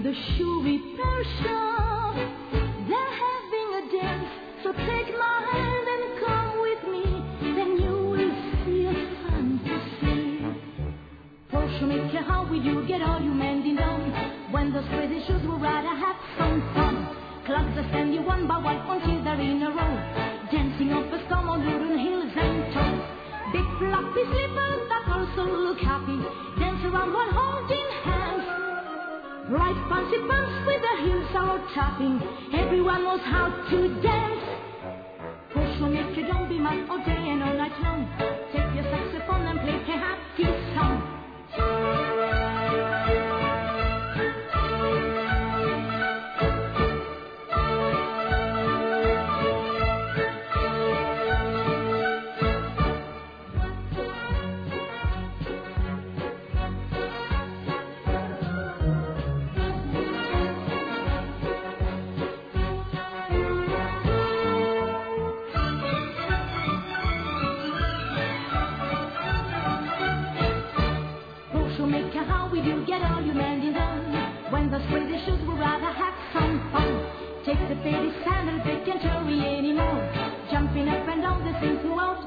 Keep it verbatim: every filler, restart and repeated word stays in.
the shoe repair shop. They're having a dance, so take my hand and come with me. Then you will see a fantasy. Portionmaker, how will you get all you mending done? When those pretty shoes will rather have some fun. Clocks are standing one by one until they're in a row, dancing up a storm on wooden hills and toes. Big floppy slippers that also look happy, dance around one holding hands. Bright fancy pants with the heels all tapping, everyone knows how to dance. Portionmaker, don't be mad all day and all night long. Take your saxophone and play a happy song. Portionmaker, how will you get all your mending done? When those pretty shoes will rather have some fun. Take the baby sandals, they can't hurry anymore, jumping up and down the thing throughout